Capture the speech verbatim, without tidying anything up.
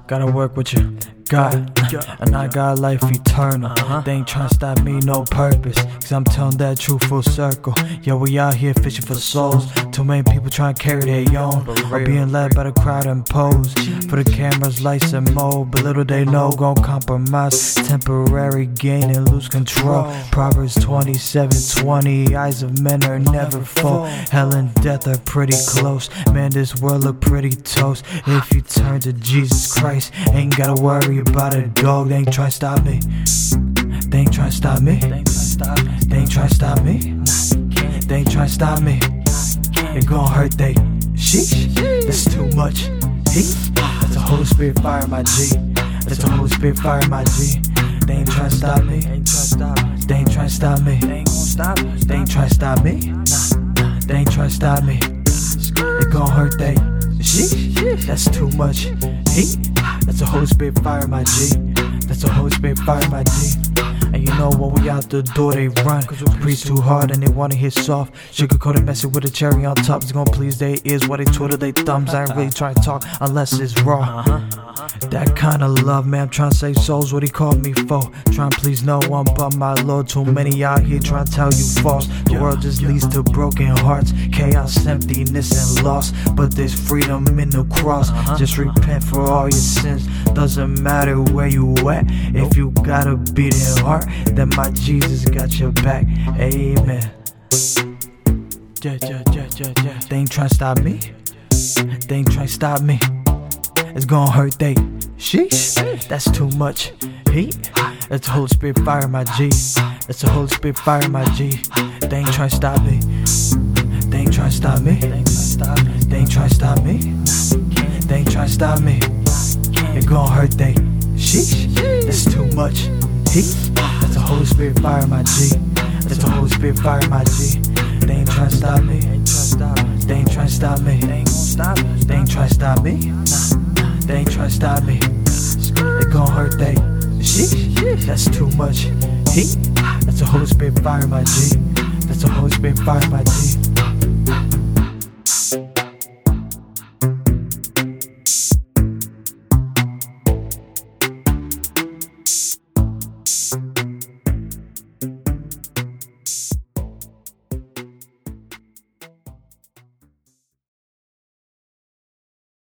Gotta work with you, God, and I got life eternal. They ain't tryna stop me, no purpose, cause I'm telling that truth full circle. Yeah, we out here fishing for souls. Too many people tryna carry their own, or being led by the crowd and pose for the cameras, lights and mode. But little they know, gon' compromise, temporary gain and lose control. Proverbs twenty-seven twenty, eyes of men are never full. Hell and death are pretty close. Man, this world look pretty toast. If you turn to Jesus Christ, ain't gotta worry about a dog. They ain't tryna stop me. They ain't tryna stop me. They ain't tryna stop me. They ain't tryna stop me. It gon' hurt they. Sheesh, that's too much heat. That's a Holy Spirit fire, my G. That's a Holy Spirit fire, my G. They ain't tryna stop me. They ain't tryna stop me. They ain't stop me. They ain't tryna stop me. They ain't tryna stop me. It gon' hurt they. Sheesh, that's too much heat. That's a Holy Spirit fire, my G. That's a Holy Spirit fire, my G. And you know when we out the door they run, cause we preach too hard and they wanna hear soft. Sugar-coated message with a cherry on top. It's gonna please their ears while they twiddle their thumbs. I ain't really trying to talk unless it's raw. That kind of love, man, I'm trying to save souls, what he called me for. Trying to please no one but my Lord. Too many out here trying to tell you false. The world just leads to broken hearts, chaos, emptiness, and loss. But there's freedom in the cross. Just repent for all your sins. Doesn't matter where you at. If you got a beating heart, then my Jesus got your back. Amen. Yeah, yeah, yeah, yeah, yeah. They ain't trying to stop me. They ain't trying to stop me. It's gon' hurt they. Sheesh, that's too much heat. That's the Holy Spirit fire, my G. That's the Holy Spirit fire, my G. They ain't tryna stop me. They ain't tryna stop me. They ain't tryna stop me. They ain't tryna stop me. It gon' hurt they. Sheesh, that's too much heat. That's the Holy Spirit fire, my G. That's the Holy Spirit fire, my G. They ain't tryna stop me. They ain't tryna stop me. They ain't tryna stop me. They ain't tryna stop me. It gon' hurt they. Sheesh, that's too much heat. That's a Holy Spirit fire, my G. That's a Holy Spirit fire, my G.